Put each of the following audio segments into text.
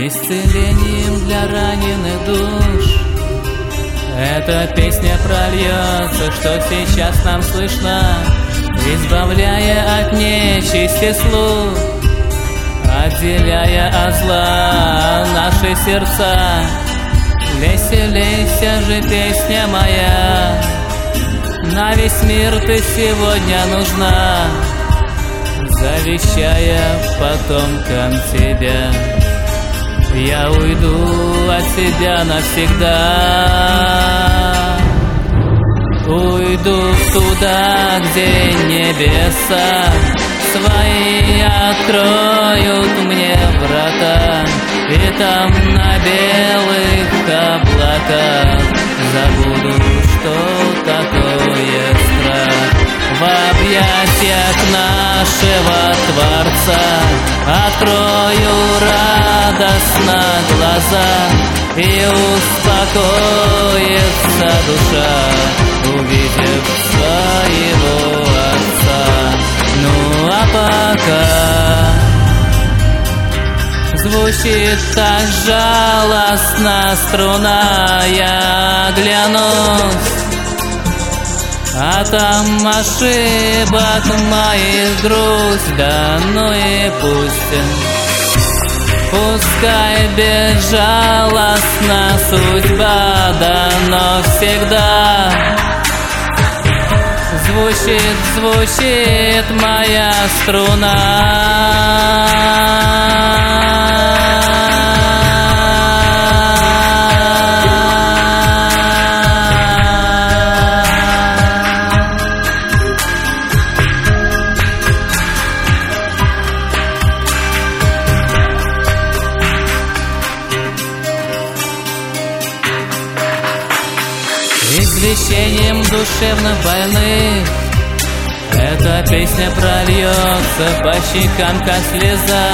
исцелением для раненых душ. Эта песня прольется, что сейчас нам слышно, избавляя от нечисти слух, отделяя от зла наши сердца. Веселейся же, песня моя, на весь мир ты сегодня нужна, завещая потомкам тебя. Я уйду от тебя навсегда, уйду туда, где небеса свои откроют мне врата, и там на белых облаках забуду, что такое страх. В объятиях нашего Творца открою радостно глаза, и успокоится душа, увидев своего Отца. Ну а пока звучит так жалостно струна, я оглянусь, а там ошибок моих грусть, да ну и пусть. Пускай безжалостна судьба, да но всегда звучит моя струна. Извещением душевно больных эта песня прольется по щекам, как слеза,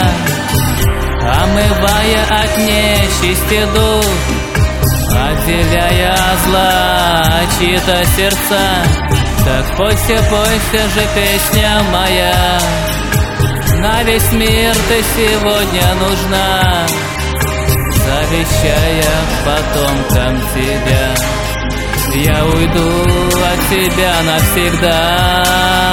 омывая от нечисти дух, отделяя от зла чьи-то сердца. Так пойся, пойся же, песня моя, на весь мир ты сегодня нужна, завещая потомкам тебя. Я уйду от тебя навсегда.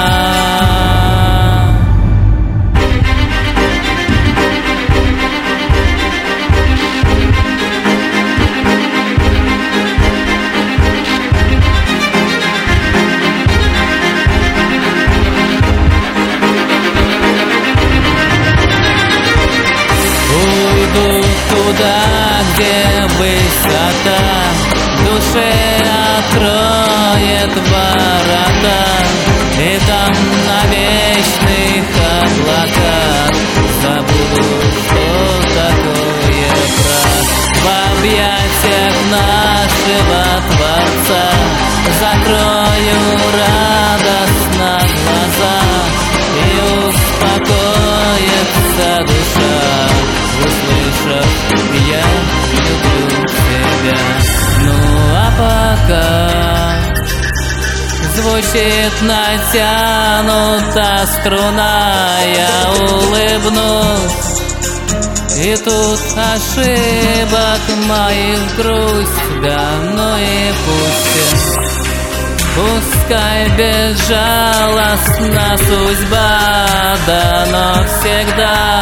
Уйду туда, где высота душе откроет ворота, и там на вечных облаках забуду, что такое прах. В объятиях нашего Творца закрою радостно глаза, и успокоится душа, услышав: я люблю тебя. Ну а пока звучит натянута струна, я улыбнусь, и тут ошибок моих грусть, да ну и пусть. Пускай безжалостна судьба, да но всегда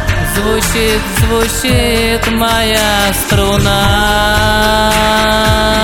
звучит моя струна.